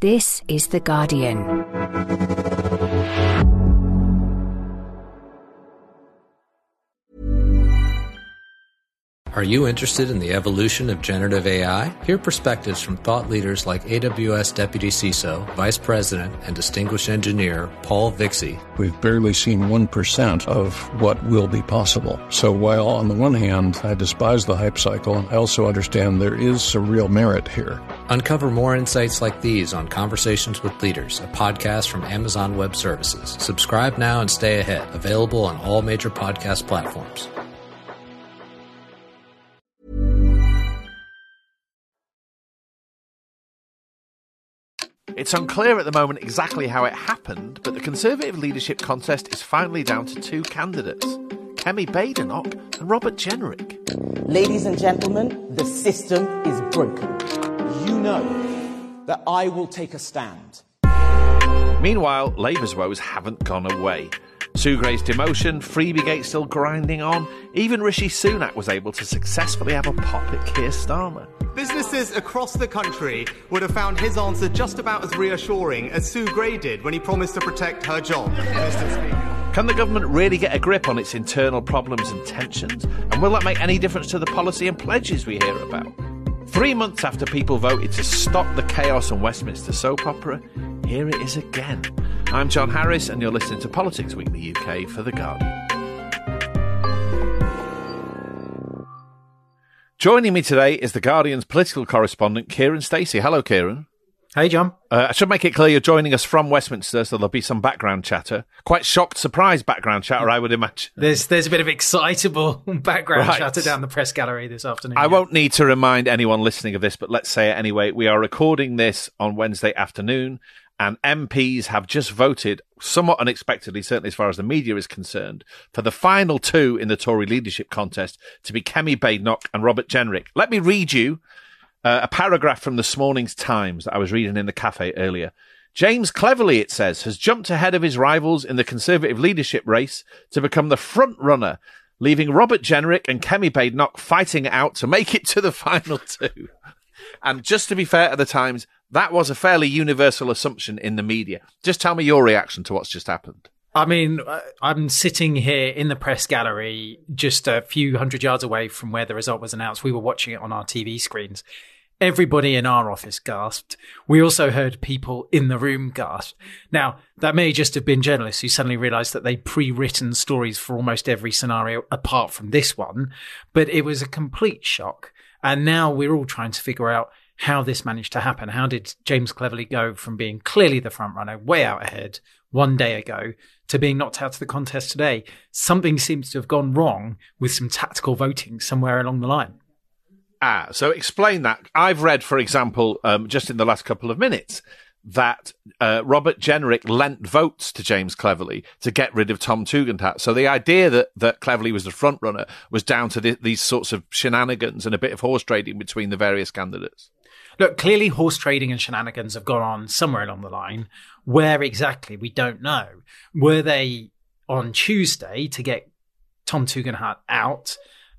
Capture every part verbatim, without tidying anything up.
This is The Guardian. Are you interested in the evolution of generative A I? Hear perspectives from thought leaders like A W S Deputy C I S O, Vice President, and Distinguished Engineer Paul Vixie. We've barely seen one percent of what will be possible. So while on the one hand, I despise the hype cycle, I also understand there is some real merit here. Uncover more insights like these on Conversations with Leaders, a podcast from Amazon Web Services. Subscribe now and stay ahead. Available on all major podcast platforms. It's unclear at the moment exactly how it happened, but the Conservative leadership contest is finally down to two candidates, Kemi Badenoch and Robert Jenrick. Ladies and gentlemen, the system is broken. You know that I will take a stand. Meanwhile, Labour's woes haven't gone away. Sue Gray's demotion, Freebiegate still grinding on. Even Rishi Sunak was able to successfully have a pop at Keir Starmer. Businesses across the country would have found his answer just about as reassuring as Sue Gray did when he promised to protect her job. Mister Speaker. Can the government really get a grip on its internal problems and tensions? And will that make any difference to the policy and pledges we hear about? Three months after people voted to stop the chaos on Westminster soap opera, here it is again. I'm John Harris, and you're listening to Politics Weekly U K for The Guardian. Joining me today is The Guardian's political correspondent, Kieran Stacey. Hello, Kieran. Hey, John. Uh, I should make it clear you're joining us from Westminster, so there'll be some background chatter. Quite shocked, surprised background chatter, I would imagine. There's there's a bit of excitable background Right. chatter down the press gallery this afternoon. I yeah. won't need to remind anyone listening of this, but let's say it anyway. We are recording this on Wednesday afternoon, and M Ps have just voted, somewhat unexpectedly, certainly as far as the media is concerned, for the final two in the Tory leadership contest to be Kemi Badenoch and Robert Jenrick. Let me read you uh, a paragraph from this morning's Times that I was reading in the cafe earlier. James Cleverly, it says, has jumped ahead of his rivals in the Conservative leadership race to become the front runner, leaving Robert Jenrick and Kemi Badenoch fighting it out to make it to the final two. And just to be fair to the Times, that was a fairly universal assumption in the media. Just tell me your reaction to what's just happened. I mean, I'm sitting here in the press gallery just a few hundred yards away from where the result was announced. We were watching it on our T V screens. Everybody in our office gasped. We also heard people in the room gasp. Now, that may just have been journalists who suddenly realised that they'd pre-written stories for almost every scenario apart from this one. But it was a complete shock. And now we're all trying to figure out how this managed to happen. How did James Cleverly go from being clearly the front runner, way out ahead one day ago, to being knocked out of the contest today? Something seems to have gone wrong with some tactical voting somewhere along the line. Ah, so explain that. I've read, for example, um, just in the last couple of minutes, that uh, Robert Jenrick lent votes to James Cleverly to get rid of Tom Tugendhat. So the idea that, that Cleverly was the front runner was down to the, these sorts of shenanigans and a bit of horse trading between the various candidates. Look, clearly horse trading and shenanigans have gone on somewhere along the line. Where exactly, we don't know. Were they on Tuesday to get Tom Tugendhat out?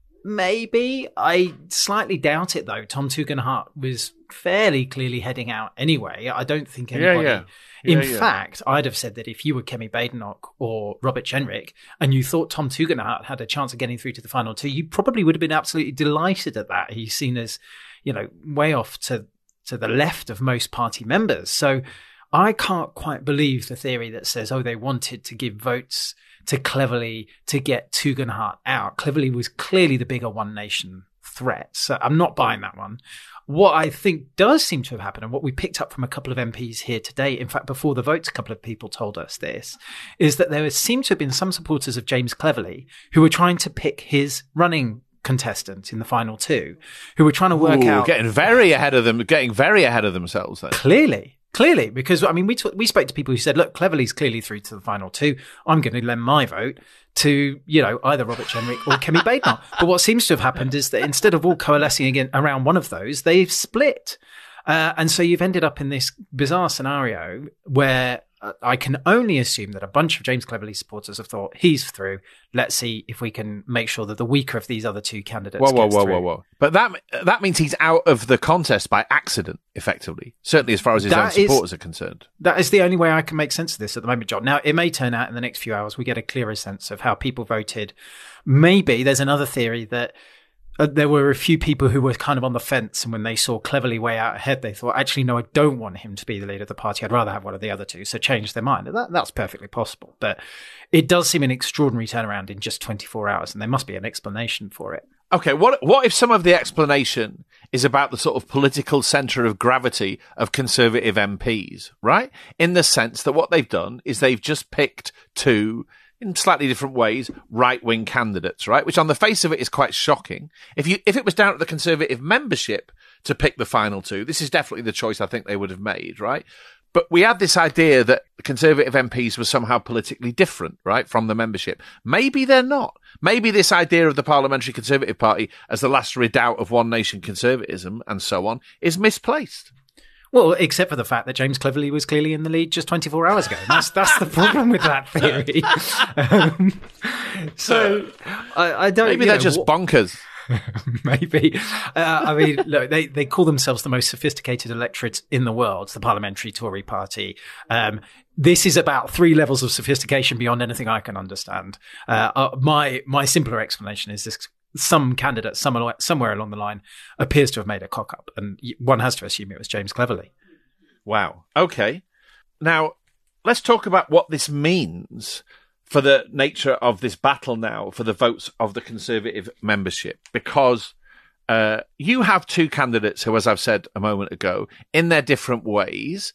Maybe. I slightly doubt it, though. Tom Tugendhat was fairly clearly heading out anyway. I don't think anybody... Yeah, yeah. Yeah, In yeah. fact, I'd have said that if you were Kemi Badenoch or Robert Jenrick and you thought Tom Tugendhat had a chance of getting through to the final two, you probably would have been absolutely delighted at that. He's seen as, you know, way off to, to the left of most party members. So I can't quite believe the theory that says, oh, they wanted to give votes to Cleverly to get Tugendhat out. Cleverly was clearly the bigger One Nation threat. So I'm not buying that one. What I think does seem to have happened, and what we picked up from a couple of M Ps here today, in fact, before the votes, a couple of people told us this, is that there seem to have been some supporters of James Cleverly who were trying to pick his running contestant in the final two, who were trying to work Ooh, out... Getting very ahead of them, getting very ahead of themselves then. Clearly. Clearly, because, I mean, we t- we spoke to people who said, look, Cleverly's clearly through to the final two. I'm going to lend my vote to, you know, either Robert Jenrick or Kemi Badenoch. But what seems to have happened is that instead of all coalescing again around one of those, they've split. Uh, and so you've ended up in this bizarre scenario where I can only assume that a bunch of James Cleverly supporters have thought, he's through. Let's see if we can make sure that the weaker of these other two candidates whoa, whoa, gets whoa, through. whoa, whoa. But that that means he's out of the contest by accident, effectively. Certainly as far as his That own is- supporters are concerned. That is the only way I can make sense of this at the moment, John. Now, it may turn out in the next few hours we get a clearer sense of how people voted. Maybe there's another theory that uh, there were a few people who were kind of on the fence, and when they saw Cleverly way out ahead, they thought, actually, no, I don't want him to be the leader of the party. I'd rather have one of the other two. So changed their mind. That, that's perfectly possible. But it does seem an extraordinary turnaround in just twenty-four hours, and there must be an explanation for it. Okay, what what if some of the explanation is about the sort of political centre of gravity of Conservative M Ps, right? In the sense that what they've done is they've just picked two, in slightly different ways, right-wing candidates, right? Which on the face of it is quite shocking. If you if it was down to the Conservative membership to pick the final two, this is definitely the choice I think they would have made, right? But we had this idea that Conservative M Ps were somehow politically different, right, from the membership. Maybe they're not. Maybe this idea of the Parliamentary Conservative Party as the last redoubt of one nation conservatism and so on is misplaced. Well, except for the fact that James Cleverly was clearly in the lead just twenty-four hours ago. That's that's the problem with that theory. Um, so I, I don't. Maybe you they're know, just what, bonkers. Maybe. Uh, I mean, look, they, they call themselves the most sophisticated electorate in the world, the Parliamentary Tory Party. Um, this is about three levels of sophistication beyond anything I can understand. Uh, uh, my my simpler explanation is this. Some candidate somewhere, somewhere along the line appears to have made a cock-up, and one has to assume it was James Cleverly. Wow. Okay. Now, let's talk about what this means for the nature of this battle now, for the votes of the Conservative membership, because uh, you have two candidates who, as I've said a moment ago, in their different ways,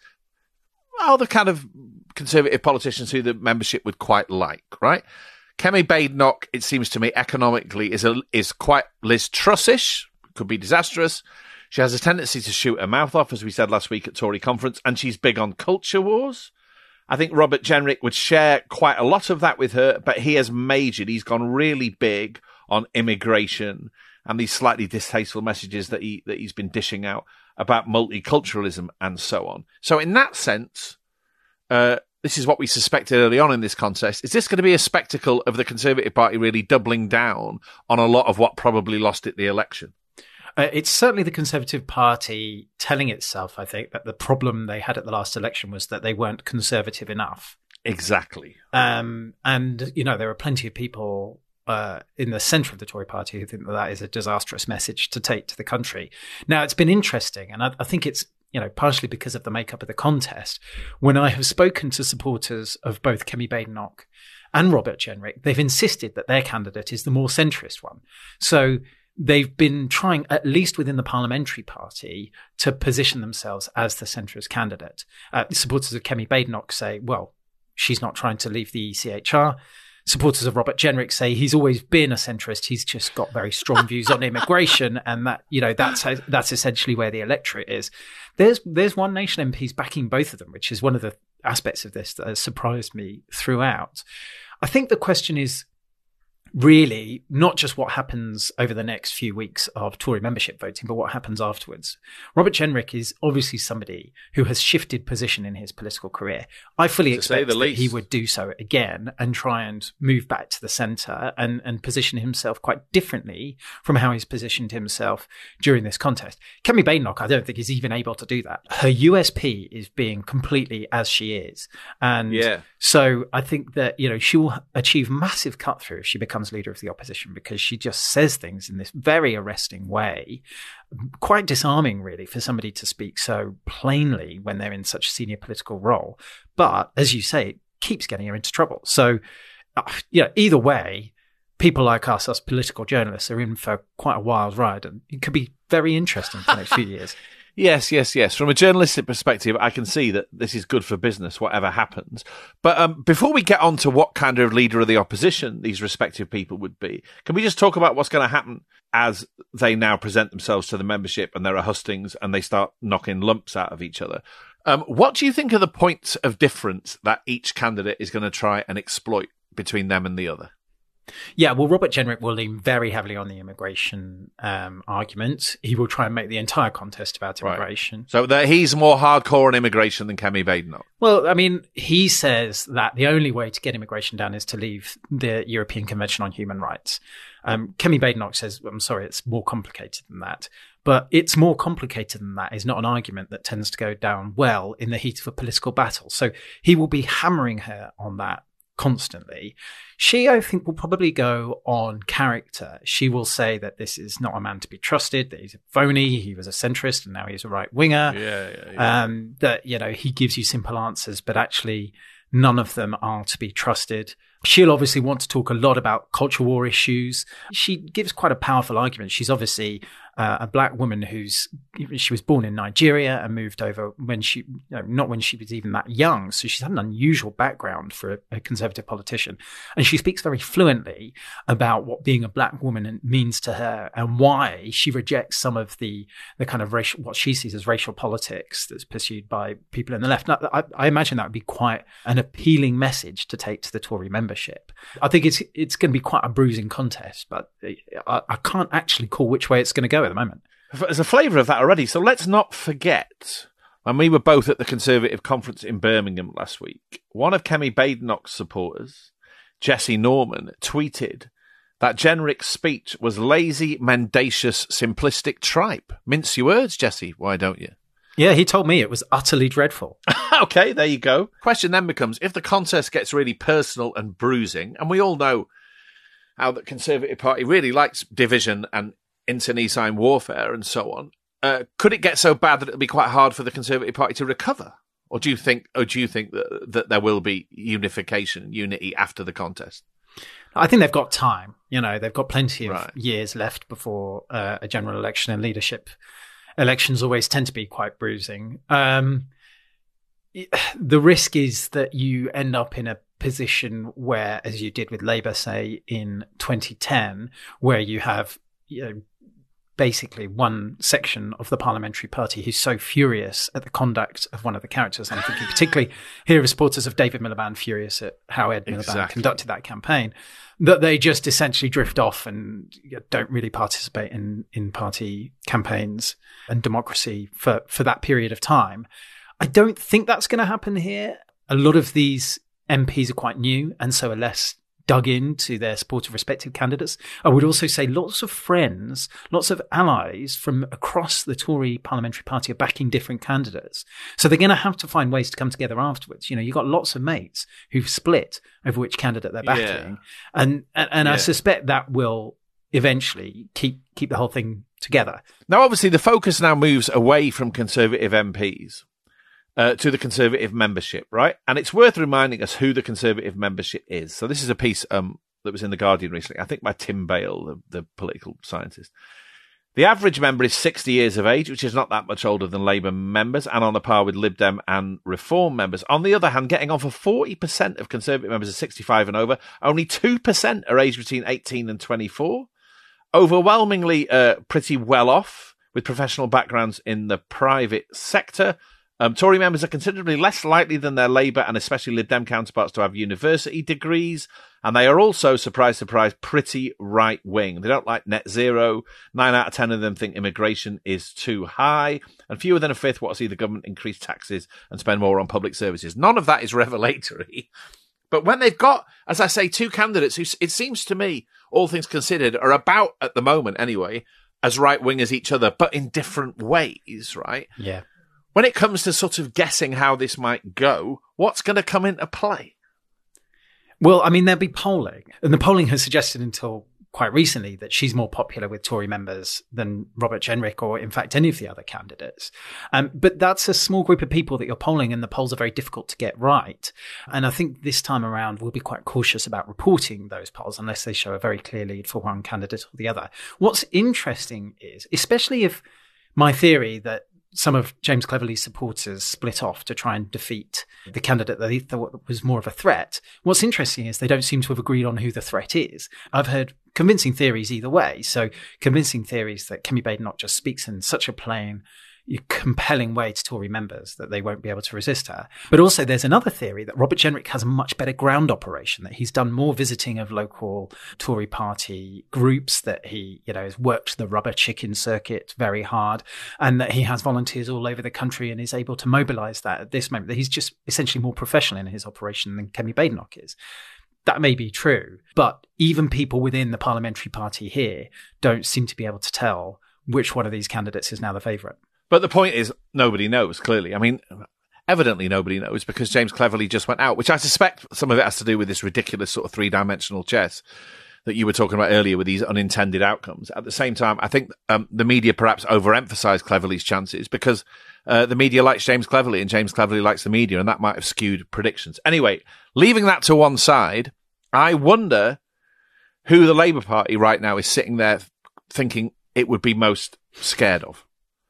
are the kind of Conservative politicians who the membership would quite like, right? Kemi Badenoch, it seems to me, economically is a, is quite Liz Truss-ish, could be disastrous. She has a tendency to shoot her mouth off, as we said last week at Tory conference, and she's big on culture wars. I think Robert Jenrick would share quite a lot of that with her, but he has majored. He's gone really big on immigration and these slightly distasteful messages that he that he's been dishing out about multiculturalism and so on. So in that sense, uh, this is what we suspected early on in this contest. Is this going to be a spectacle of the Conservative Party really doubling down on a lot of what probably lost it the election? Uh, it's certainly the Conservative Party telling itself, I think, that the problem they had at the last election was that they weren't conservative enough. Exactly. Um, and, you know, there are plenty of people uh, in the centre of the Tory party who think that that is a disastrous message to take to the country. Now, it's been interesting, and I, I think it's, you know, partially because of the makeup of the contest. When I have spoken to supporters of both Kemi Badenoch and Robert Jenrick, they've insisted that their candidate is the more centrist one. So they've been trying, at least within the parliamentary party, to position themselves as the centrist candidate. Uh, supporters of Kemi Badenoch say, well, she's not trying to leave the E C H R. Supporters of Robert Jenrick say he's always been a centrist. He's just got very strong views on immigration, and that, you know, that's that's essentially where the electorate is. There's there's One Nation M Ps backing both of them, which is one of the aspects of this that has surprised me throughout. I think the question is really not just what happens over the next few weeks of Tory membership voting, but what happens afterwards. Robert Jenrick is obviously somebody who has shifted position in his political career. I fully expect that he would do so again and try and move back to the centre and, and position himself quite differently from how he's positioned himself during this contest. Kemi Badenoch, I don't think, is even able to do that. Her U S P is being completely as she is. And yeah. So I think that, you know, she will achieve massive cut through if she becomes leader of the opposition, because she just says things in this very arresting way, quite disarming really for somebody to speak so plainly when they're in such a senior political role. But as you say, it keeps getting her into trouble. So, uh, yeah, either way, people like us, us political journalists, are in for quite a wild ride, and it could be very interesting for the next few years. Yes, yes, yes. From a journalistic perspective, I can see that this is good for business, whatever happens. But um, before we get on to what kind of leader of the opposition these respective people would be, can we just talk about what's going to happen as they now present themselves to the membership and there are hustings and they start knocking lumps out of each other? Um, what do you think are the points of difference that each candidate is going to try and exploit between them and the other? Yeah, well, Robert Jenrick will lean very heavily on the immigration um, argument. He will try and make the entire contest about immigration. Right. So that he's more hardcore on immigration than Kemi Badenoch. Well, I mean, he says that the only way to get immigration down is to leave the European Convention on Human Rights. Um, Kemi Badenoch says, I'm sorry, it's more complicated than that. But it's more complicated than that is not an argument that tends to go down well in the heat of a political battle. So he will be hammering her on that constantly. She, I think, will probably go on character. She will say that this is not a man to be trusted, that he's a phony, he was a centrist and now he's a right winger. Yeah, yeah, yeah. Um, that, you know, he gives you simple answers, but actually none of them are to be trusted. She'll obviously want to talk a lot about culture war issues. She gives quite a powerful argument. She's obviously uh, a black woman who's, she was born in Nigeria and moved over when she, you know, not when she was even that young. So she's had an unusual background for a, a conservative politician. And she speaks very fluently about what being a black woman means to her and why she rejects some of the, the kind of racial, what she sees as racial politics that's pursued by people in the left. Now, I, I imagine that would be quite an appealing message to take to the Tory membership. I think it's it's going to be quite a bruising contest, but I, I can't actually call which way it's going to go at the moment. There's a flavour of that already. So let's not forget, when we were both at the Conservative conference in Birmingham last week, one of Kemi Badenoch's supporters, Jesse Norman, tweeted that Jenrick's speech was lazy, mendacious, simplistic tripe. Mince your words, Jesse. Why don't you? Yeah, he told me it was utterly dreadful. Okay, there you go. Question then becomes, if the contest gets really personal and bruising, and we all know how the Conservative Party really likes division and internecine warfare and so on, uh, could it get so bad that it'll be quite hard for the Conservative Party to recover? Or do you think, or do you think that, that there will be unification, unity after the contest? I think they've got time. You know, they've got plenty of Right. years left before uh, a general election, and leadership elections always tend to be quite bruising. Um, the risk is that you end up in a position where, as you did with Labour, say, in twenty ten, where you have, you know, basically one section of the parliamentary party who's so furious at the conduct of one of the characters. I'm thinking particularly here of supporters of David Miliband, furious at how Ed Miliband Exactly. conducted that campaign, that they just essentially drift off and don't really participate in, in party campaigns and democracy for, for that period of time. I don't think that's going to happen here. A lot of these M Ps are quite new and so are less dug into their support of respective candidates. I would also say lots of friends, lots of allies from across the Tory parliamentary party are backing different candidates. So they're going to have to find ways to come together afterwards. You know, you've got lots of mates who've split over which candidate they're backing. Yeah. And, and, and Yeah. I suspect that will eventually keep, keep the whole thing together. Now, obviously, the focus now moves away from Conservative M Ps uh, to the Conservative membership, right? And it's worth reminding us who the Conservative membership is. So this is a piece um, that was in The Guardian recently, I think by Tim Bale, the, the political scientist. The average member is sixty years of age, which is not that much older than Labour members and on a par with Lib Dem and Reform members. On the other hand, getting on for forty percent of Conservative members are sixty-five and over. Only two percent are aged between eighteen and twenty-four. Overwhelmingly uh, pretty well off, with professional backgrounds in the private sector. Um, Tory members are considerably less likely than their Labour and especially Lib Dem counterparts to have university degrees. And they are also, surprise, surprise, pretty right-wing. They don't like net zero. Nine out of ten of them think immigration is too high. And fewer than a fifth want to see the government increase taxes and spend more on public services. None of that is revelatory. But when they've got, as I say, two candidates who, it seems to me, all things considered, are about, at the moment anyway, as right-wing as each other, but in different ways, right? Yeah. When it comes to sort of guessing how this might go, what's going to come into play? Well, I mean, there'll be polling. And the polling has suggested until quite recently that she's more popular with Tory members than Robert Jenrick or, in fact, any of the other candidates. Um, but that's a small group of people that you're polling, and the polls are very difficult to get right. And I think this time around we'll be quite cautious about reporting those polls unless they show a very clear lead for one candidate or the other. What's interesting is, especially if my theory that some of James Cleverly's supporters split off to try and defeat the candidate that they thought was more of a threat. What's interesting is they don't seem to have agreed on who the threat is. I've heard convincing theories either way. So convincing theories that Kemi Badenoch just speaks in such a plain, compelling way to Tory members that they won't be able to resist her. But also there's another theory that Robert Jenrick has a much better ground operation, that he's done more visiting of local Tory party groups, that he, you know, has worked the rubber chicken circuit very hard, and that he has volunteers all over the country and is able to mobilise that at this moment, that he's just essentially more professional in his operation than Kemi Badenoch is. That may be true, but even people within the parliamentary party here don't seem to be able to tell which one of these candidates is now the favourite. But the point is, nobody knows, clearly. I mean, evidently nobody knows, because James Cleverly just went out, which I suspect some of it has to do with this ridiculous sort of three-dimensional chess that you were talking about earlier with these unintended outcomes. At the same time, I think um, the media perhaps overemphasised Cleverly's chances because uh, the media likes James Cleverly and James Cleverly likes the media, and that might have skewed predictions. Anyway, leaving that to one side, I wonder who the Labour Party right now is sitting there thinking it would be most scared of.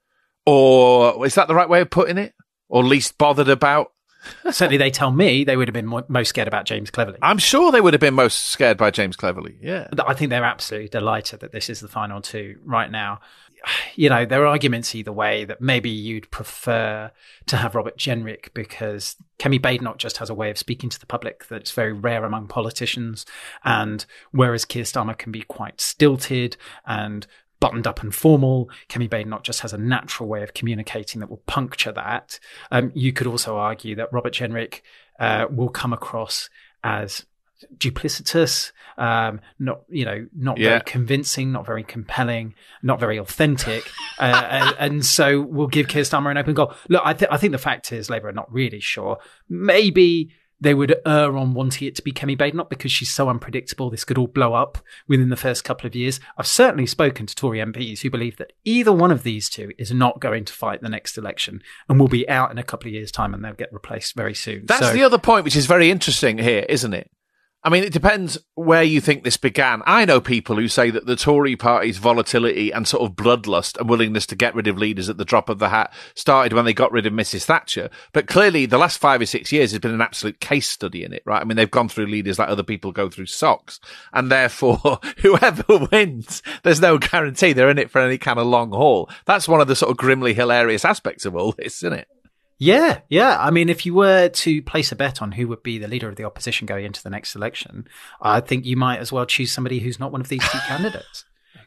Or is that the right way of putting it? Or least bothered about? Certainly they tell me they would have been mo- most scared about James Cleverly. I'm sure they would have been most scared by James Cleverly, yeah. I think they're absolutely delighted that this is the final two right now. You know, there are arguments either way that maybe you'd prefer to have Robert Jenrick because Kemi Badenoch just has a way of speaking to the public that's very rare among politicians. And whereas Keir Starmer can be quite stilted and buttoned up and formal, Kemi Badenoch just has a natural way of communicating that will puncture that. Um, you could also argue that Robert Jenrick uh, will come across as duplicitous, um, not, you know, not yeah. very convincing, not very compelling, not very authentic. uh, and, and so we'll give Keir Starmer an open goal. Look, I, th- I think the fact is Labour are not really sure. Maybe they would err on wanting it to be Kemi Badenoch because she's so unpredictable. This could all blow up within the first couple of years. I've certainly spoken to Tory M Ps who believe that either one of these two is not going to fight the next election and will be out in a couple of years' time and they'll get replaced very soon. That's so, the other point, which is very interesting here, isn't it? I mean, it depends where you think this began. I know people who say that the Tory party's volatility and sort of bloodlust and willingness to get rid of leaders at the drop of the hat started when they got rid of Missus Thatcher. But clearly, the last five or six years has been an absolute case study in it, right? I mean, they've gone through leaders like other people go through socks. And therefore, whoever wins, there's no guarantee they're in it for any kind of long haul. That's one of the sort of grimly hilarious aspects of all this, isn't it? Yeah, yeah. I mean, if you were to place a bet on who would be the leader of the opposition going into the next election, I think you might as well choose somebody who's not one of these two candidates.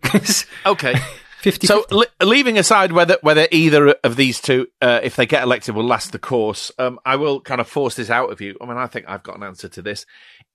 Okay. fifty So li- leaving aside whether whether either of these two, uh, if they get elected, will last the course, um, I will kind of force this out of you. I mean, I think I've got an answer to this.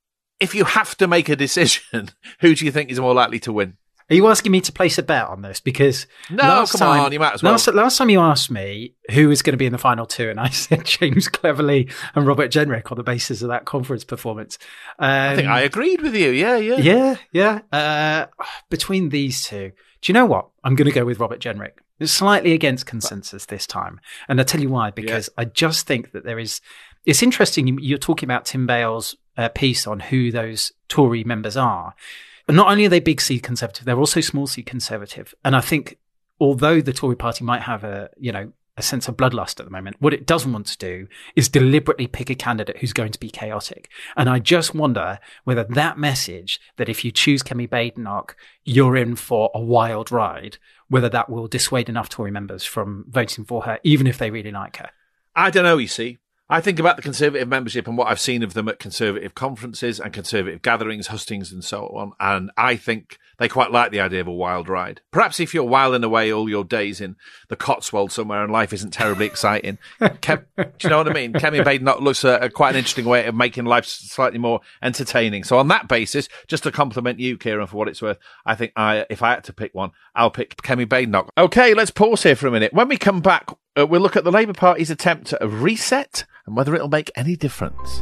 If you have to make a decision, who do you think is more likely to win? Are you asking me to place a bet on this? Because no, last come time, on, you might as well. Last, last time you asked me who was going to be in the final two, and I said James Cleverly and Robert Jenrick on the basis of that conference performance. Um, I think I agreed with you. Yeah, yeah, yeah, yeah. Uh, between these two, do you know what? I'm going to go with Robert Jenrick. It's slightly against consensus this time, and I'll tell you why. Because yeah. I just think that there is. It's interesting. You're talking about Tim Bale's uh, piece on who those Tory members are. Not only are they big C Conservative, they're also small C Conservative. And I think although the Tory party might have a, you know, a sense of bloodlust at the moment, what it doesn't want to do is deliberately pick a candidate who's going to be chaotic. And I just wonder whether that message that if you choose Kemi Badenoch, you're in for a wild ride, whether that will dissuade enough Tory members from voting for her, even if they really like her. I don't know, you see. I think about the Conservative membership and what I've seen of them at Conservative conferences and Conservative gatherings, hustings and so on, and I think they quite like the idea of a wild ride. Perhaps if you're whiling away all your days in the Cotswolds somewhere and life isn't terribly exciting, Kem, do you know what I mean? Kemi Badenoch looks a, a quite an interesting way of making life slightly more entertaining. So on that basis, just to compliment you, Kieran, for what it's worth, I think I, if I had to pick one, I'll pick Kemi Badenoch. Okay, let's pause here for a minute. When we come back, uh, we'll look at the Labour Party's attempt at a reset and whether it'll make any difference.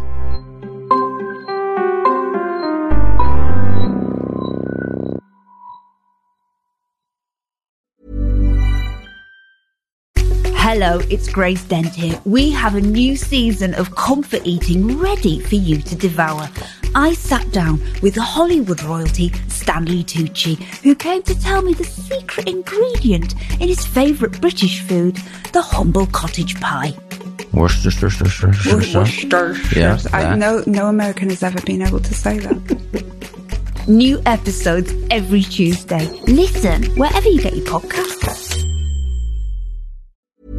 Hello, it's Grace Dent here. We have a new season of comfort eating ready for you to devour. I sat down with Hollywood royalty Stanley Tucci, who came to tell me the secret ingredient in his favourite British food, the humble cottage pie. Worcestershire. Worcestershire. Yeah, I, no, no American has ever been able to say that. New episodes every Tuesday. Listen wherever you get your podcasts.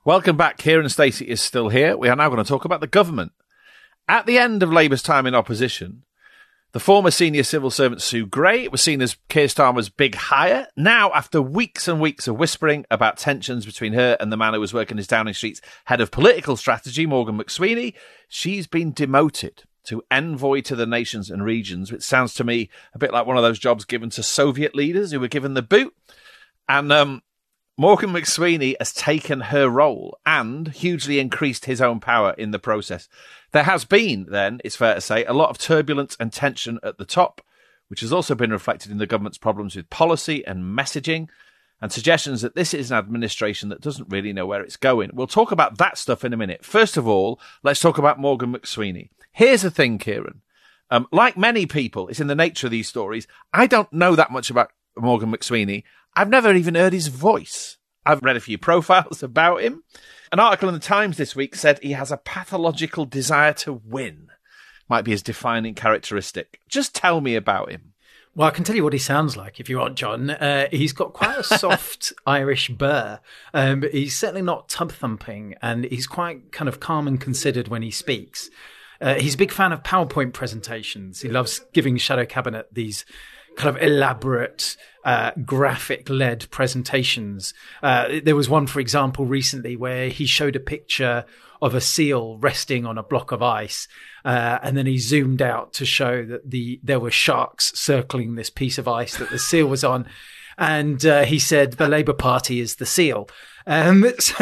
Welcome back. Kieran Stacey is still here. We are now going to talk about the government. At the end of Labour's time in opposition, the former senior civil servant Sue Gray was seen as Keir Starmer's big hire. Now, after weeks and weeks of whispering about tensions between her and the man who was working as Downing Street's head of political strategy, Morgan McSweeney, she's been demoted to envoy to the nations and regions, which sounds to me a bit like one of those jobs given to Soviet leaders who were given the boot. And um, Morgan McSweeney has taken her role and hugely increased his own power in the process. There has been, then, it's fair to say, a lot of turbulence and tension at the top, which has also been reflected in the government's problems with policy and messaging, and suggestions that this is an administration that doesn't really know where it's going. We'll talk about that stuff in a minute. First of all, let's talk about Morgan McSweeney. Here's the thing, Kieran. Um, like many people, it's in the nature of these stories, I don't know that much about Morgan McSweeney. I've never even heard his voice. I've read a few profiles about him. An article in the Times this week said he has a pathological desire to win. Might be his defining characteristic. Just tell me about him. Well, I can tell you what he sounds like if you want, John. Uh, he's got quite a soft Irish burr. Um, he's certainly not tub thumping, and he's quite kind of calm and considered when he speaks. Uh, he's a big fan of PowerPoint presentations. He loves giving Shadow Cabinet these kind of elaborate, uh, graphic-led presentations. Uh, there was one, for example, recently where he showed a picture of a seal resting on a block of ice, uh, and then he zoomed out to show that the there were sharks circling this piece of ice that the seal was on. And uh, he said, the Labour Party is the seal. Um, so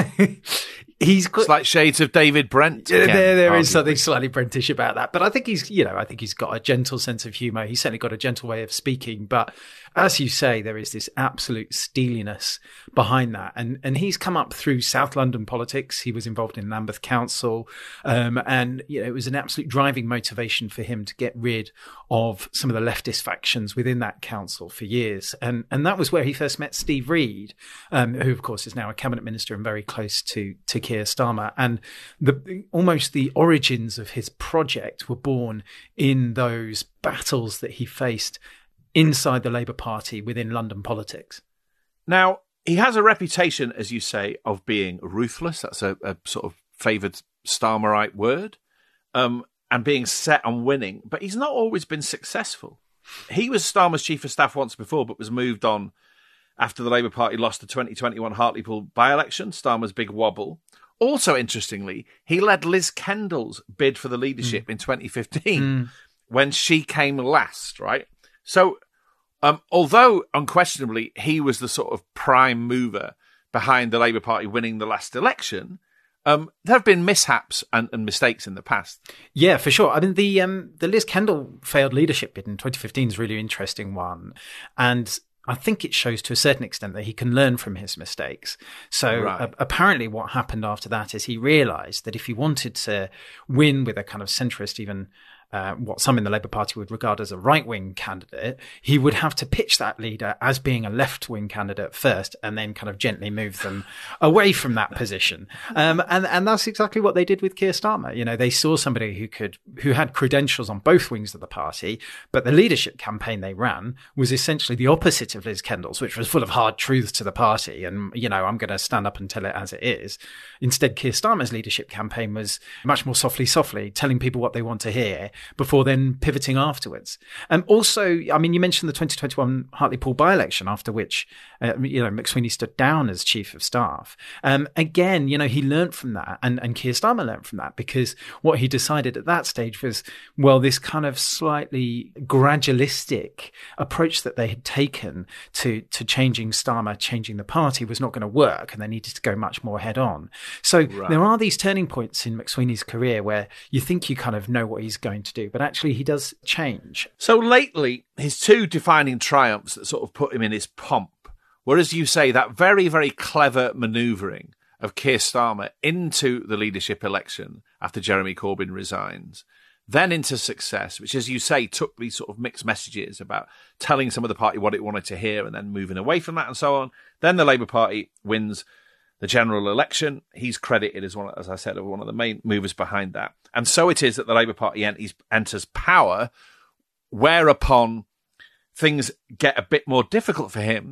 he's got, it's like shades of David Brent. Again, there, there arguably. is something slightly Brentish about that, but I think he's, you know, I think he's got a gentle sense of humour. He's certainly got a gentle way of speaking, but as you say, there is this absolute steeliness behind that, and and he's come up through South London politics. He was involved in Lambeth Council, um, and you know, it was an absolute driving motivation for him to get rid of some of the leftist factions within that council for years, and and that was where he first met Steve Reed, um, who of course is now a cabinet minister and very close to to Keir Starmer, and the almost the origins of his project were born in those battles that he faced inside the Labour Party within London politics. Now, he has a reputation, as you say, of being ruthless. That's a, a sort of favoured Starmerite word, um, and being set on winning. But he's not always been successful. He was Starmer's chief of staff once before, but was moved on after the Labour Party lost the twenty twenty-one Hartlepool by-election, Starmer's big wobble. Also, interestingly, he led Liz Kendall's bid for the leadership mm. in twenty fifteen mm. when she came last, right? So, um, although unquestionably he was the sort of prime mover behind the Labour Party winning the last election, um, there have been mishaps and, and mistakes in the past. Yeah, for sure. I mean, the um, the Liz Kendall failed leadership bid in twenty fifteen is a really interesting one, and I think it shows to a certain extent that he can learn from his mistakes. So right. uh, apparently what happened after that is he realised that if he wanted to win with a kind of centrist, even uh, what some in the Labour Party would regard as a right-wing candidate, he would have to pitch that leader as being a left-wing candidate first and then kind of gently move them away from that position. Um, and, and that's exactly what they did with Keir Starmer. You know, they saw somebody who could, who had credentials on both wings of the party, but the leadership campaign they ran was essentially the opposite of Liz Kendall's, which was full of hard truths to the party. And, you know, I'm going to stand up and tell it as it is. Instead, Keir Starmer's leadership campaign was much more softly, softly telling people what they want to hear before then pivoting afterwards. And um, also, I mean, you mentioned the twenty twenty-one Hartlepool by-election, after which, uh, you know, McSweeney stood down as chief of staff. Um, again, you know, he learnt from that, and, and Keir Starmer learnt from that, because what he decided at that stage was, well, this kind of slightly gradualistic approach that they had taken to, to changing Starmer, changing the party, was not going to work, and they needed to go much more head on. So right. there are these turning points in McSweeney's career where you think you kind of know what he's going to do, but actually he does change. So lately, his two defining triumphs that sort of put him in his pomp were, as you say, that very, very clever manoeuvring of Keir Starmer into the leadership election after Jeremy Corbyn resigns, then into success, which, as you say, took these sort of mixed messages about telling some of the party what it wanted to hear and then moving away from that and so on. Then the Labour Party wins the general election. He's credited as one, as I said, one of the main movers behind that. And so it is that the Labour Party enters, enters power, whereupon things get a bit more difficult for him.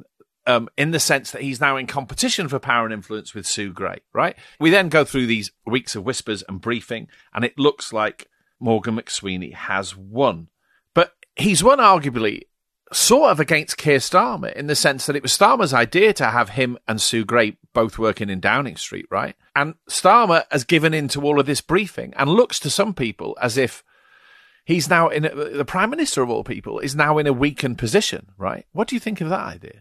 um, in the sense that he's now in competition for power and influence with Sue Gray, right? We then go through these weeks of whispers and briefing, and it looks like Morgan McSweeney has won. But he's won arguably sort of against Keir Starmer in the sense that it was Starmer's idea to have him and Sue Gray both working in Downing Street, right? And Starmer has given in to all of this briefing and looks to some people as if he's now in a, the Prime Minister of all people is now in a weakened position, right? What do you think of that idea?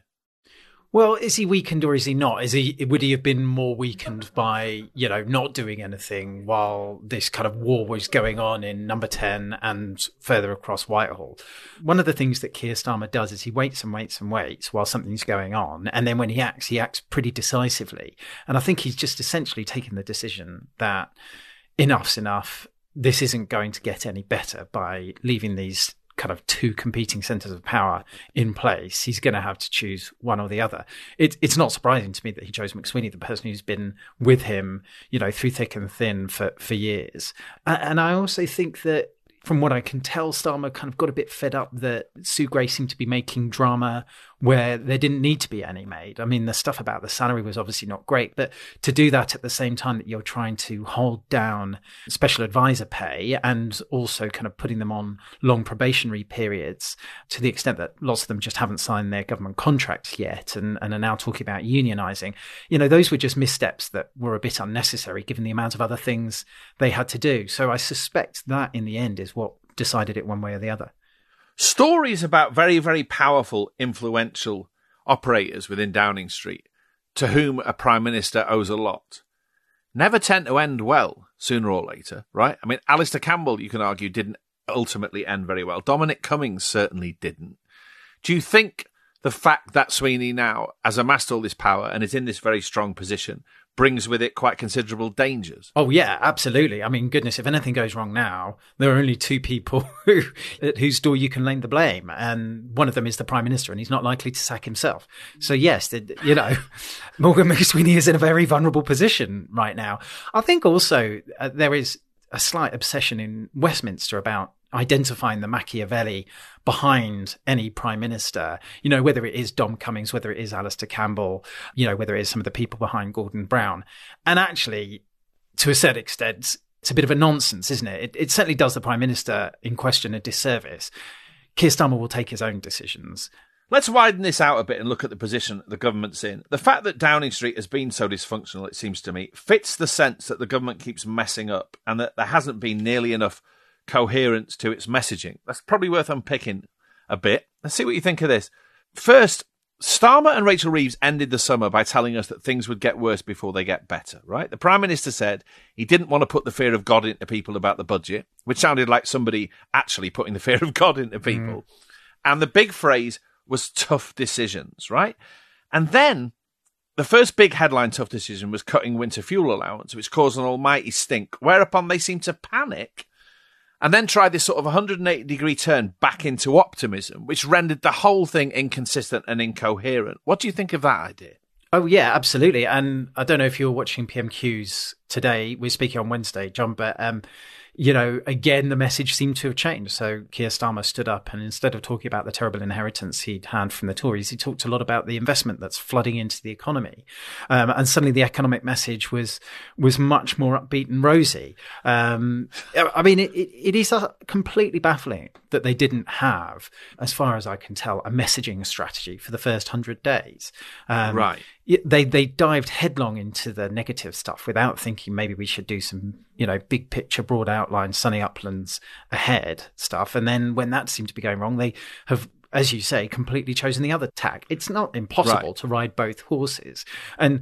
Well, is he weakened or is he not? Is he would he have been more weakened by, you know, not doing anything while this kind of war was going on in Number ten and further across Whitehall? One of the things that Keir Starmer does is he waits and waits and waits while something's going on, and then when he acts, he acts pretty decisively. And I think he's just essentially taken the decision that enough's enough. This isn't going to get any better by leaving these kind of two competing centres of power in place. He's going to have to choose one or the other. It, it's not surprising to me that he chose McSweeney, the person who's been with him, you know, through thick and thin for, for years. And, and I also think that from what I can tell, Starmer kind of got a bit fed up that Sue Gray seemed to be making drama where there didn't need to be any made. I mean, the stuff about the salary was obviously not great, but to do that at the same time that you're trying to hold down special advisor pay and also kind of putting them on long probationary periods to the extent that lots of them just haven't signed their government contracts yet and, and are now talking about unionising, you know, those were just missteps that were a bit unnecessary given the amount of other things they had to do. So I suspect that in the end is what decided it one way or the other. Stories about very, very powerful, influential operators within Downing Street to whom a Prime Minister owes a lot never tend to end well sooner or later, right? I mean, Alistair Campbell, you can argue, didn't ultimately end very well. Dominic Cummings certainly didn't. Do you think the fact that Sweeney now has amassed all this power and is in this very strong position brings with it quite considerable dangers? Oh, yeah, absolutely. I mean, goodness, if anything goes wrong now, there are only two people who, at whose door you can lay the blame. And one of them is the Prime Minister, and he's not likely to sack himself. So, yes, the, you know, Morgan McSweeney is in a very vulnerable position right now. I think also uh, there is a slight obsession in Westminster about identifying the Machiavelli behind any prime minister, you know, whether it is Dom Cummings, whether it is Alistair Campbell, you know, whether it is some of the people behind Gordon Brown. And actually, to a certain extent, it's a bit of a nonsense, isn't it? It, it certainly does the prime minister in question a disservice. Keir Starmer will take his own decisions. Let's widen this out a bit and look at the position the government's in. The fact that Downing Street has been so dysfunctional, it seems to me, fits the sense that the government keeps messing up and that there hasn't been nearly enough coherence to its messaging. That's probably worth unpicking a bit. Let's see what you think of this. First, Starmer and Rachel Reeves ended the summer by telling us that things would get worse before they get better, right? The Prime Minister said he didn't want to put the fear of God into people about the budget, which sounded like somebody actually putting the fear of God into people. Mm. And the big phrase was tough decisions, right? And then the first big headline tough decision was cutting winter fuel allowance, which caused an almighty stink, whereupon they seemed to panic and then tried this sort of one hundred eighty degree turn back into optimism, which rendered the whole thing inconsistent and incoherent. What do you think of that idea? Oh, yeah, absolutely. And I don't know if you were watching P M Qs today. We're speaking on Wednesday, John, but, um, you know, again, the message seemed to have changed. So Keir Starmer stood up and instead of talking about the terrible inheritance he'd had from the Tories, he talked a lot about the investment that's flooding into the economy. Um, and suddenly the economic message was was much more upbeat and rosy. Um, I mean, it, it, it is completely baffling that they didn't have, as far as I can tell, a messaging strategy for the first hundred days. Um, right. They they dived headlong into the negative stuff without thinking maybe we should do some, you know, big picture, broad outline, sunny uplands ahead stuff. And then when that seemed to be going wrong, they have, as you say, completely chosen the other tack. It's not impossible right. to ride both horses. And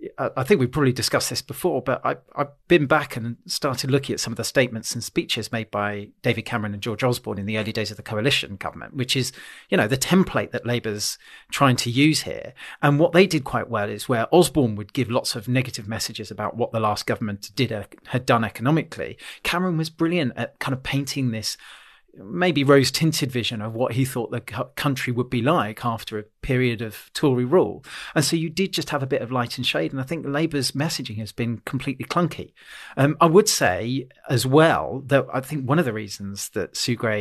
I think we've probably discussed this before, but I, I've been back and started looking at some of the statements and speeches made by David Cameron and George Osborne in the early days of the coalition government, which is, you know, the template that Labour's trying to use here. And what they did quite well is where Osborne would give lots of negative messages about what the last government did uh, had done economically. Cameron was brilliant at kind of painting this maybe rose-tinted vision of what he thought the country would be like after a period of Tory rule. And so you did just have a bit of light and shade. And I think Labour's messaging has been completely clunky. Um, I would say as well that I think one of the reasons that Sue Gray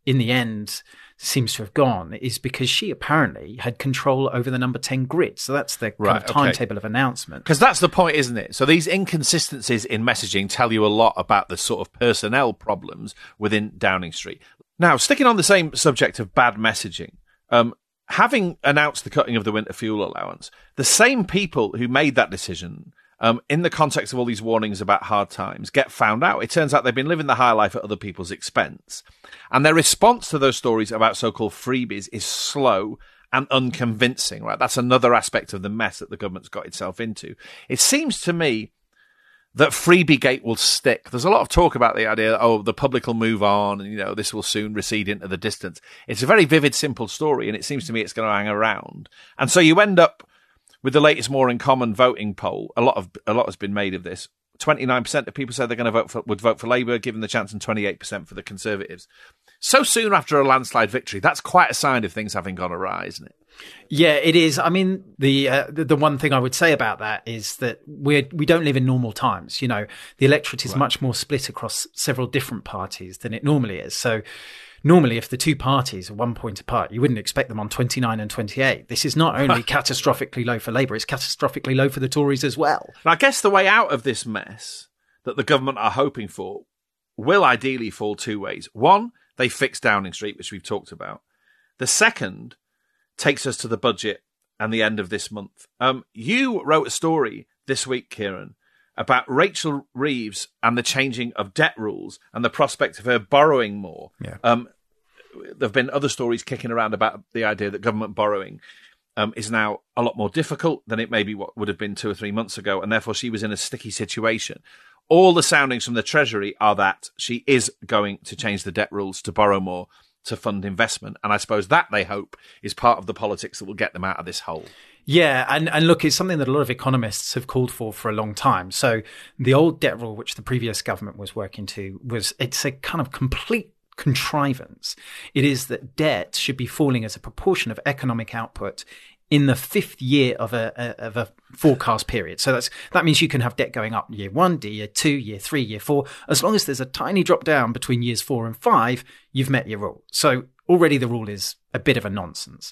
in the end seems to have gone is because she apparently had control over the number ten grid. So that's the Right, kind of okay. timetable of announcement. Because that's the point, isn't it? So these inconsistencies in messaging tell you a lot about the sort of personnel problems within Downing Street. Now, sticking on the same subject of bad messaging, um, having announced the cutting of the winter fuel allowance, the same people who made that decision um, in the context of all these warnings about hard times get found out. It turns out they've been living the high life at other people's expense. And their response to those stories about so-called freebies is slow and unconvincing, right? That's another aspect of the mess that the government's got itself into. It seems to me that Freebiegate will stick. There's a lot of talk about the idea that, oh, the public will move on and, you know, this will soon recede into the distance. It's a very vivid, simple story, and it seems to me it's going to hang around. And so you end up with the latest More in Common voting poll. A lot of a lot has been made of this. twenty-nine percent of people say they're going to vote for, would vote for Labour, given the chance, and twenty-eight percent for the Conservatives. So soon after a landslide victory, that's quite a sign of things having gone awry, isn't it? Yeah, it is. I mean, the, uh, the the one thing I would say about that is that we we don't live in normal times. You know, the electorate is Right. much more split across several different parties than it normally is. So normally, if the two parties are one point apart, you wouldn't expect them on twenty-nine and twenty-eight. This is not only catastrophically low for Labour, it's catastrophically low for the Tories as well. And I guess the way out of this mess that the government are hoping for will ideally fall two ways. One, they fix Downing Street, which we've talked about. The second takes us to the budget and the end of this month. Um, you wrote a story this week, Kieran, about Rachel Reeves and the changing of debt rules and the prospect of her borrowing more. Yeah. Um, there have been other stories kicking around about the idea that government borrowing um, is now a lot more difficult than it maybe what would have been two or three months ago, and therefore she was in a sticky situation. All the soundings from the Treasury are that she is going to change the debt rules to borrow more to fund investment. And I suppose that, they hope, is part of the politics that will get them out of this hole. Yeah, and, and look, it's something that a lot of economists have called for for a long time. So the old debt rule, which the previous government was working to, was it's a kind of complete contrivance. It is that debt should be falling as a proportion of economic output in the fifth year of a, a of a forecast period. So that's that means you can have debt going up year one, year two, year three, year four. As long as there's a tiny drop down between years four and five, you've met your rule. So already the rule is a bit of a nonsense.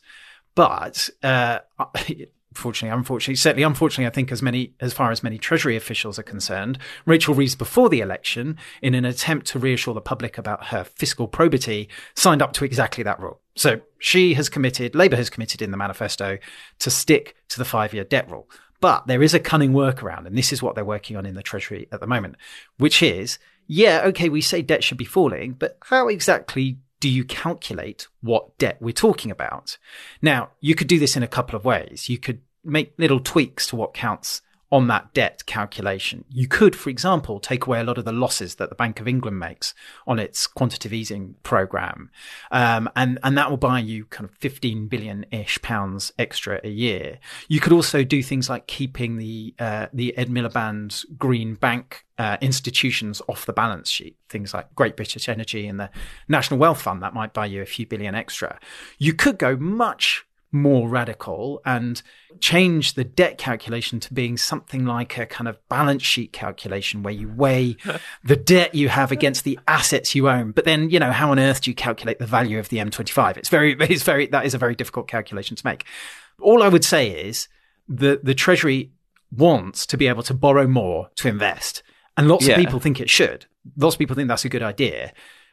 But uh, fortunately, unfortunately, certainly unfortunately, I think as many as far as many Treasury officials are concerned, Rachel Reeves, before the election, in an attempt to reassure the public about her fiscal probity, signed up to exactly that rule. So she has committed, Labour has committed in the manifesto to stick to the five-year debt rule. But there is a cunning workaround, and this is what they're working on in the Treasury at the moment, which is, yeah, okay, we say debt should be falling, but how exactly do you calculate what debt we're talking about? Now, you could do this in a couple of ways. You could make little tweaks to what counts on that debt calculation. You could, for example, take away a lot of the losses that the Bank of England makes on its quantitative easing program. Um, and, and that will buy you kind of fifteen billion-ish pounds extra a year. You could also do things like keeping the, uh, the Ed Miliband green bank uh, institutions off the balance sheet. Things like Great British Energy and the National Wealth Fund, that might buy you a few billion extra. You could go much more radical and change the debt calculation to being something like a kind of balance sheet calculation where you weigh the debt you have against the assets you own. But then, you know, how on earth do you calculate the value of the M twenty-five? It's very, it's very, that is a very difficult calculation to make. All I would say is that the Treasury wants to be able to borrow more to invest. And lots Yeah. of people think it should. Lots of people think that's a good idea.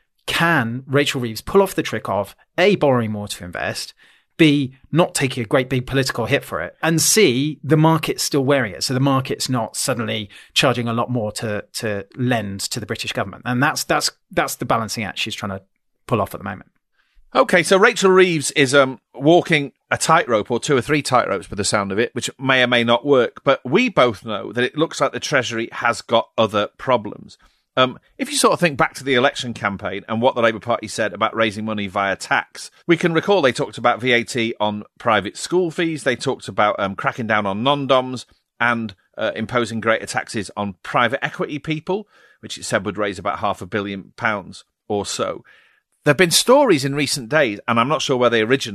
Can Rachel Reeves pull off the trick of A, borrowing more to invest, B, not taking a great big political hit for it, and C, the market's still wearing it. So the market's not suddenly charging a lot more to to lend to the British government. And that's that's that's the balancing act she's trying to pull off at the moment. Okay, so Rachel Reeves is um, walking a tightrope, or two or three tightropes by the sound of it, which may or may not work. But we both know that it looks like the Treasury has got other problems. Um, if you sort of think back to the election campaign and what the Labour Party said about raising money via tax, we can recall they talked about V A T on private school fees. They talked about um, cracking down on non-doms and uh, imposing greater taxes on private equity people, which it said would raise about half a billion pounds or so. There have been stories in recent days, and I'm not sure where they originate,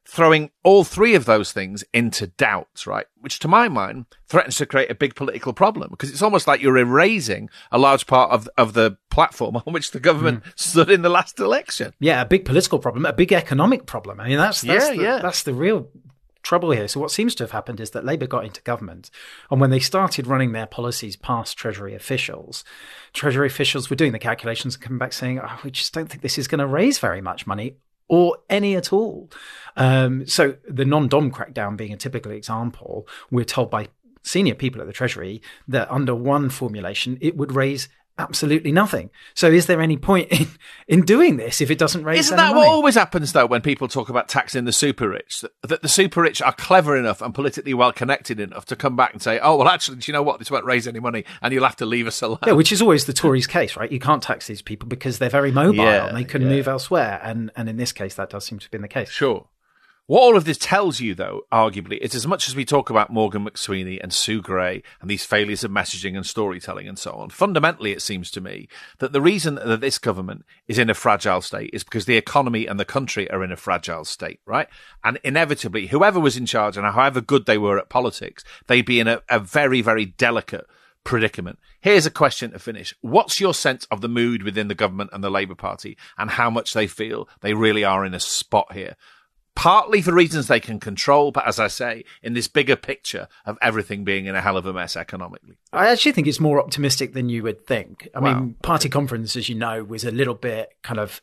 throwing all three of those things into doubt, right? Which, to my mind, threatens to create a big political problem, because it's almost like you're erasing a large part of of the platform on which the government mm. stood in the last election. Yeah, a big political problem, a big economic problem. I mean, that's that's, yeah, the, yeah. that's the real trouble here. So what seems to have happened is that Labour got into government, and when they started running their policies past Treasury officials, Treasury officials were doing the calculations and coming back saying, oh, we just don't think this is going to raise very much money, or any at all. Um, so the non-dom crackdown being a typical example, we're told by senior people at the Treasury that under one formulation, it would raise absolutely nothing. So is there any point in, in doing this if it doesn't raise Isn't any that money? what always happens, though, when people talk about taxing the super rich? That, that the super rich are clever enough and politically well connected enough to come back and say, oh, well, actually, do you know what? This won't raise any money and you'll have to leave us alone. Yeah, which is always the Tories' case, right? You can't tax these people because they're very mobile Yeah, and they can yeah. move elsewhere. And, and in this case, that does seem to have been the case. Sure. What all of this tells you, though, arguably, is as much as we talk about Morgan McSweeney and Sue Gray and these failures of messaging and storytelling and so on, fundamentally, it seems to me that the reason that this government is in a fragile state is because the economy and the country are in a fragile state, right? And inevitably, whoever was in charge and however good they were at politics, they'd be in a, a very, very delicate predicament. Here's a question to finish. What's your sense of the mood within the government and the Labour Party and how much they feel they really are in a spot here? Partly for reasons they can control, but as I say, in this bigger picture of everything being in a hell of a mess economically. I actually think it's more optimistic than you would think. I Wow. mean, party conference, as you know, was a little bit kind of,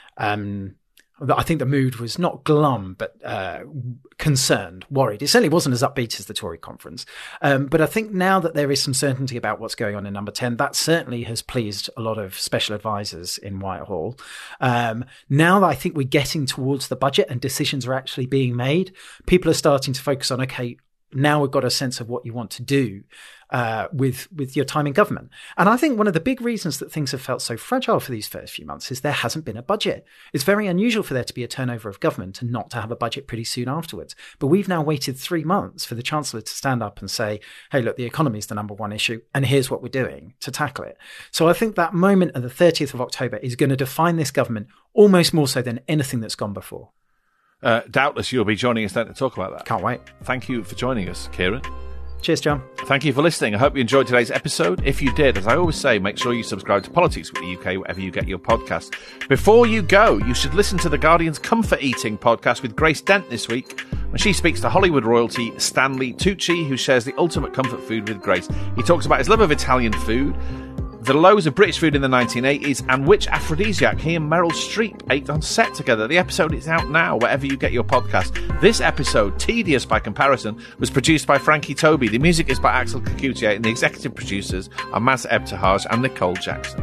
um, I think the mood was not glum, but uh, concerned, worried. It certainly wasn't as upbeat as the Tory conference. Um, but I think now that there is some certainty about what's going on in Number ten, that certainly has pleased a lot of special advisors in Whitehall. Um, now that I think we're getting towards the budget and decisions are actually being made, people are starting to focus on, okay, now we've got a sense of what you want to do uh, with with your time in government. And I think one of the big reasons that things have felt so fragile for these first few months is there hasn't been a budget. It's very unusual for there to be a turnover of government and not to have a budget pretty soon afterwards. But we've now waited three months for the Chancellor to stand up and say, hey, look, the economy is the number one issue, and here's what we're doing to tackle it. So I think that moment of the thirtieth of October is going to define this government almost more so than anything that's gone before. Uh, doubtless you'll be joining us then to talk about that. Can't wait. Thank you for joining us, Kieran. Cheers, John. Thank you for listening. I hope you enjoyed today's episode. If you did, as I always say, make sure you subscribe to Politics with the U K wherever you get your podcasts. Before you go, you should listen to The Guardian's Comfort Eating podcast with Grace Dent this week, when she speaks to Hollywood royalty Stanley Tucci, who shares the ultimate comfort food with Grace. He talks about his love of Italian food, the lows of British food in the nineteen eighties, and which aphrodisiac he and Meryl Streep ate on set together. The episode is out now, wherever you get your podcast. This episode, tedious by comparison, was produced by Frankie Toby. The music is by Axel Kakutier, and the executive producers are Maz Ebtehaj and Nicole Jackson.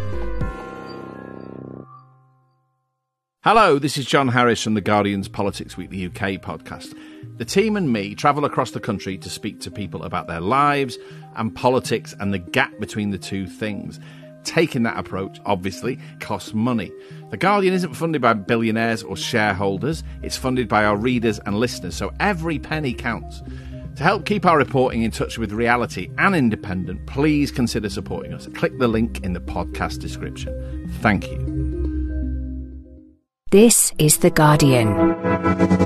Hello, this is John Harris from The Guardian's Politics Weekly U K podcast. The team and me travel across the country to speak to people about their lives and politics and the gap between the two things. Taking that approach, obviously, costs money. The Guardian isn't funded by billionaires or shareholders. It's funded by our readers and listeners, so every penny counts. To help keep our reporting in touch with reality and independent, please consider supporting us. Click the link in the podcast description. Thank you. This is The Guardian.